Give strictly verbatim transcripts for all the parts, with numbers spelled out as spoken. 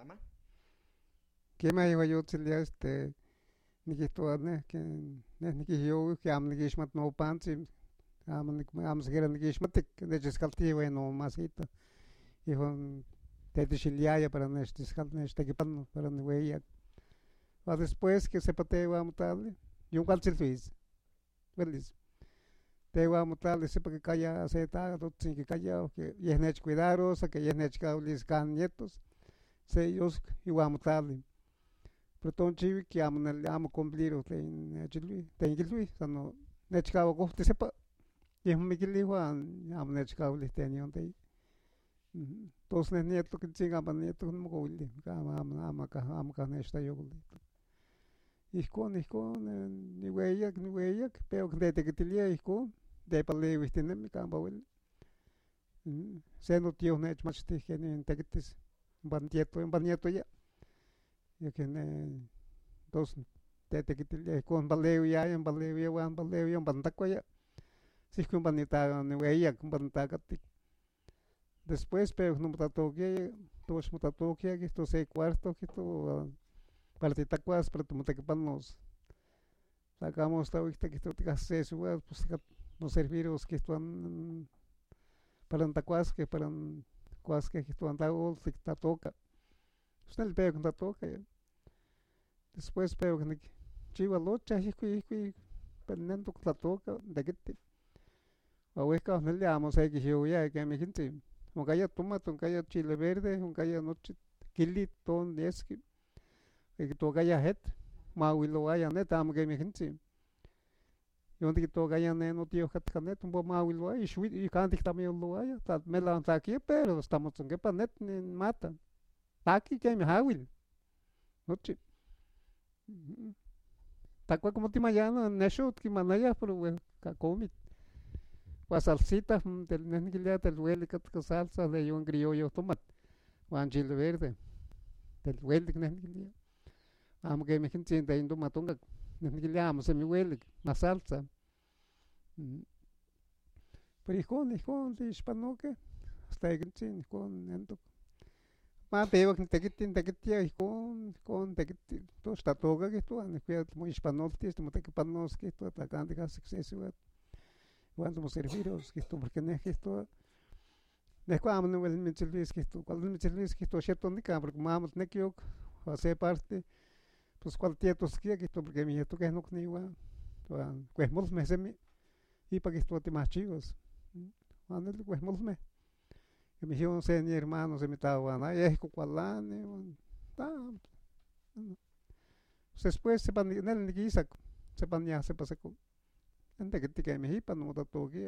ama. Kema iwa yutzilia este nikihtowa neh ken neh nikihyowi ke amo nikixmat nopantzin amo nik amo siquiera nikixmatik necheskaltiwa nomasita ihon tetexiliaya para nechteskal nechtekipano para niueyak uan después que sepa tewa amo tlali yonkualtziluis uelis tewa amo tlali sepa kikaya se tatotsin kikaya yeh nechcuidaros que yeh nechkawilis kan nietos se yos iwan amo tlali pero tonchiui que amo neli amo cumpliro tlen nechilui tlen nikilui sano nechkawakohti sepa yeh momikili uan amo nechkawilihtia nion tlen tos neh nietokitzin kampa nieto nimokowili amo amo amo kah nechtlayokolihtoka ihkon ihkon niueyak niueyak peok nitekitilia ihkon tepaleuihtinemi kampa ueli se notio nechmachti kenin tekitis ompa nietoya yeh ne tos tetekitilia ihkon paleuyaya paleuia uan paleuia ompa nitlakuaya sihku ompa niueyak ompa nitakatik después peok nimotlatoktiaya tox motlatoktia kihtowa se cuarto kihtowa para titlakuas para timotekipanos tlakamo ostlaoihtia kihtowa tikahsis se siuatl pues moserviros kihtowa para titlakuaskeh para kuaskeh kihtowa tlaol tiktlatoka tos neli peok nitlatokaya después peok nikchiua locha ihkui ihkui nentok tlatoka nitekiti uan uehkau neli amo sekihyowiaya kemih intzin onkaya tomatl onkaya chile verde onkaya nochi kilitl ton yeski okitokayah etl mawiloaya netl amo kemih intzin yoniktokaya ne notio okatka netl ompa mawiloaya kan tiktlamoyolowaya tla melahua tlakia pero hasta motzonkepa netl ninmata tlaki kemih awil nochi tlakua como timayana nexo otikimanaya pero wehka komitl uan salsita neh nikilia tel uelik katka salsa de yon criollohtomatl uan chile verde tel uelik neh nikilia amo kemih intzin tlen tomatl onkak neh nikilia amo semi uelik ma salsa pero ihkon ihkon tixpanokeh hasta ikintzin ihkon nentok ma pewa nitekiti nitekitia ihkon ihkon nitekiti tos tlatoka kihtowa nikpia timoixpanoltis timotekipanos kihtowa tla kan tikahsis se siuatl uan timoserviros kihtowa porque neh kihtowa neh koh amo niueli nimitzilhuis kihtowa kuali nimitzilhuis kihtowa xieto nikan porque como amo tineki ok uan se parte pues kuali tietoskia kihtowa porque mietokeh nokniuan uan kuehmolmeh semi ipa kihtowa timahchiuas uan neli kuehmolmeh kemih yon se nihermano semi tlaowanaya yeh kuakualani uan amo después neli nikisak sepa niah sepa seko nitekiti kemih ipa nimotlatoktia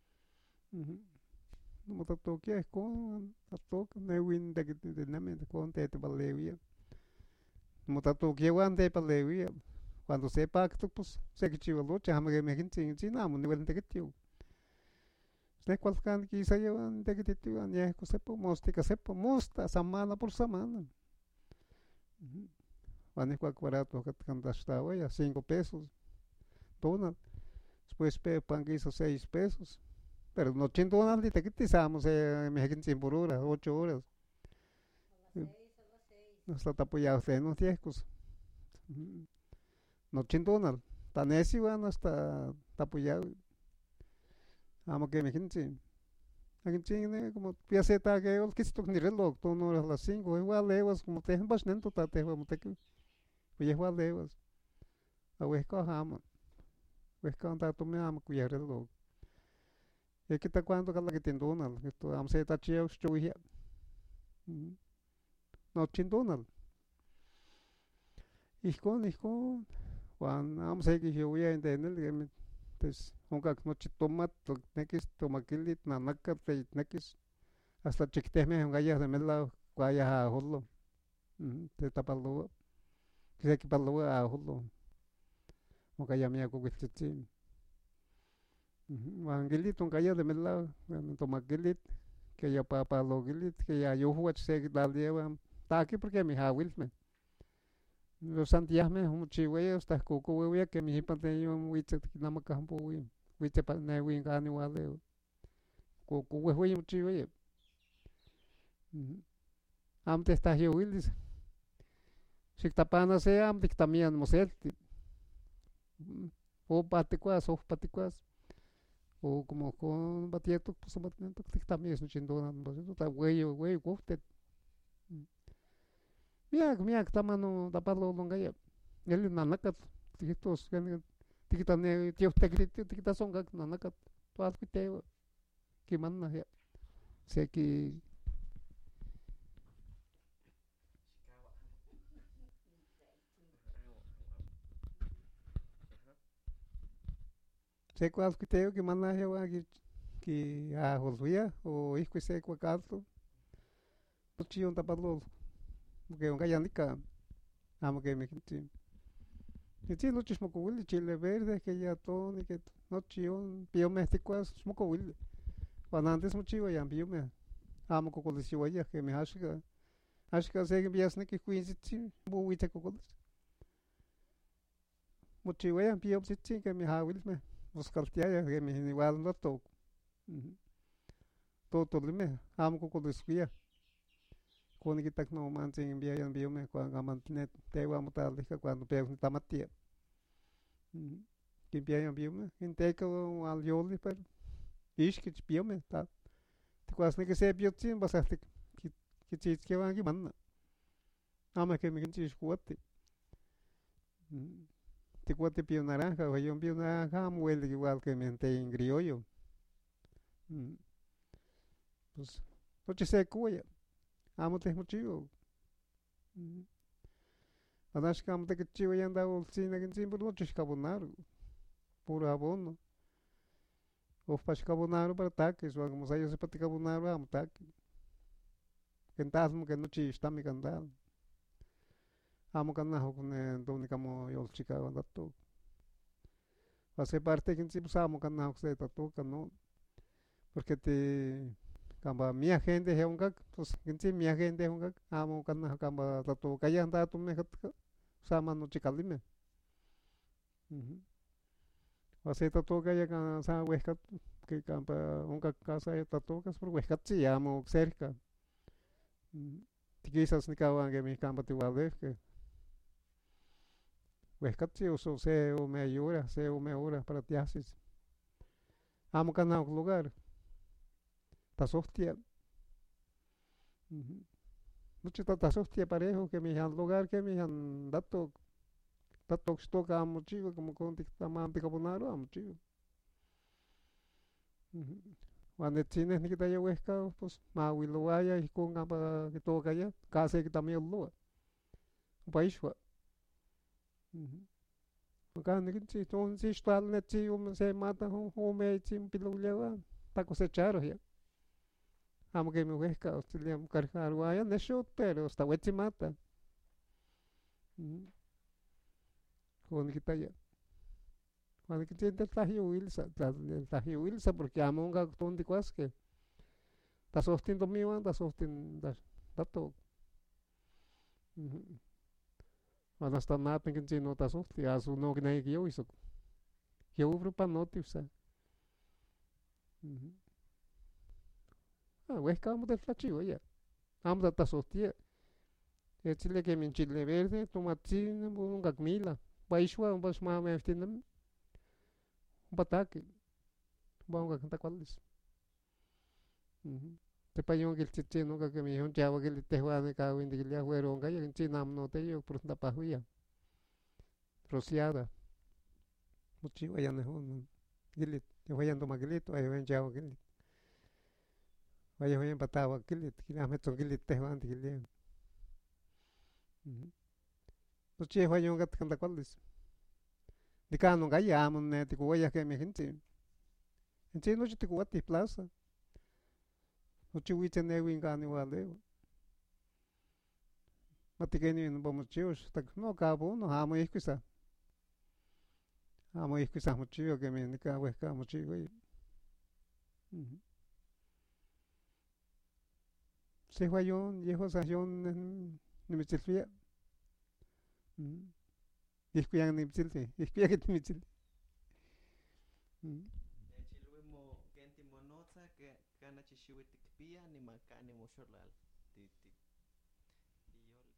nimotlatoktia ihkon tlatoka neuin nitekititinemi ihkon tetepaleuia nimotlatoktia uan tepaleuia cuando se paktok pues sekichiua locha amo kemih intzin intzin amo niueli nitekiti ok neh kualkan kan nikisaya uan nitekititi uan yehko sepa mostla ika sepa mostla samana por samana uan ihkuak barato okatka tlaxtlauaya cinco pesos tonal después peok pankisa seis pesos pero nochi n tonal titekitis amo se miekintzi por hora ocho horas hasta tapoyaro tlen non tiehkos nochi n tonal tlanesi uan hasta tapoyaui amo kemih intzin akintzin neh como tikpia se takewatl kitztok nireloj ton horas las cinco uan ualewas como tehwan ompa axan nentok tla tehwan motekih yeh ualewas uan uehkau amo uehkau in tatomeh amo kipiah reloj yeh kita cuando kalakiti n tonal kihtowa amo se tlachia ox chowihya nochi n tonal ihkon ihkon uan amo sekihyowiaya de neli pues onkak nochi tomatl tla tiknekis tomakili nanakatl tlen tiknekis hasta chiktemeh onkayah de melahuac kuayah aholoh tetlapaloa sekipaloa aholoh onkaya miak kuawiltzitzimeh uan kilitl onkaya de melahuac tomakilitl keh papalokilitl ke yayohwach sekitlalia uan tlaki porque kemih awilmeh san tiahmeh omochiuaya hasta kohkowewia kemih ipan tlen yon witzeh tikinamakah ompa witzeh neuin kanin ualeua kohkowehweyi mochiuaya amo tehtahyouilis xiktapana se amo tiktamian moselti opa tikuas ohpa tikuas o como con batieto pues batieto tiktamis nochindona ta güey güey guftet miak miak tamano tapalo longaya yeli nanakat tikitos tikitane tios tekriti tikitasongak nanakat tuas piteo kimana ya seki sekuas piteo kimana ya wa ki ki a holsuya o isku sekwa kalto chion tapalo porque un gallanica amo que me quinti quinti no chismoco willy chile verde que ya todo ni que no chion pio mesticuas smoco willy cuando antes mucho ya pio me amo coco de chihuahua que me hasga hasga se que vias ni que quinti bu wita coco mucho ya pio chichi que me ha will me buscaltia ya que me igual no to todo me amo coco de squia kung kita no manching envía envío me cuando mantiene te va a mutar de cuando pego un tamatie que envía envío me en te co al yoli per ish que pio me ta te quase que se pio tin vas a que que chis que van que man ama que me quinchis cuate te cuate pio naranja o yo pio naranja muele igual que me te en criollo pues noche se cuya amo te mochivo adash kam te chivo y anda ulcina que siempre no chiscabonaro puro abono o pachcabonaro para taques o como se se paticabonaro amo taque kentasmo que no chista mi candal amo canajo con el donica mo yol chica anda to hace parte que siempre amo canajo se tatuca no porque te kamba mia gente he ungak pues kinsi mia gente ungak amo kana kamba tatu kaya anda tu me kat sama no chikalime wase tatu kaya kan sa weskat que kamba ungak casa tatu kas por weskat si amo cerca tikisas ni kawan que mi kamba tiwale que weskat si uso se o me ayura se o me hora para tiasis amo kana lugar tasostia mucho tasostia parejo que mi han lugar que mi han dato dato stoka amo chico como con tiktaman tikabonaro amo chico cuando tienes ni que te huesca pues ma wiluaya y con amba que todo calla casi que también lo país wa acá ni que si ton si está ne si um se mata un home chim pilulewa ta cosechar ya amo que me huesca auxiliam cargar guaya ne shot pero hasta huechi mata con que talla cuando que tiene taji wilsa taji wilsa porque amo un gacton de cuas que ta sostin do mío anda sostin da dato cuando está nada que si no ta sosti a su no que ne que yo hizo yo ubro pa notifsa ah huesca amo del tachivo ya amo da ta sostia el chile que mi chile verde tomatín un gacmila paishwa un pas ma me estinam un pataque vamos a cantar cuáles te payon que el chiche no que me dijo chavo que le te juega de cada uno de que le aguero un gallo en china no te yo por una pajuya rociada mucho vaya no gilit te voy a tomar gilito ahí ven chavo gilit vaya voy a empatar gilit que la meto gilit te juega de gilit mucho vaya un gato cantar cuáles de cada no gallo amo ne te voy que me gente en chino no te cuati plaza mucho wiche ne winga ni wale matikeni no vamos chios tak no cabo no amo escusa amo escusa mucho que me nica huesca mucho güey se fue yo viejo sayon ni me chilfia iskuyan ni chilfi iskuya que ni chilfi Chilwimo kenti monoza que kana chishiwi tikpia ni makani moshorlal ti ti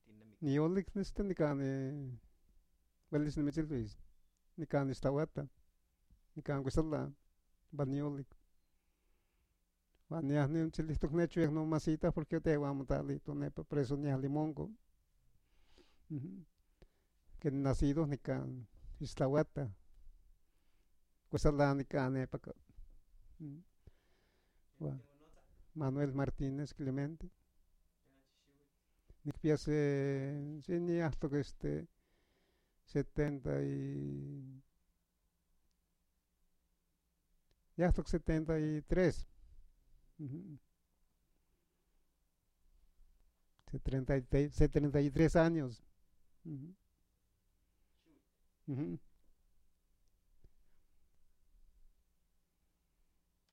Ni olik neste ni kane Valis ni Michel Luis. Ni kane Stawata. Ni kane Gusala. Bani olik. Vania ni un chilistok necho no masita porque te vamos tali to nepa preso ni limongo. Que nacido ni kan Istawata. Gusala ni kane pa. Manuel Martínez Clemente. Nikpiase ni hasta que este setenta y ya hasta setenta y tres. setenta y tres años. Uh -huh. Uh -huh.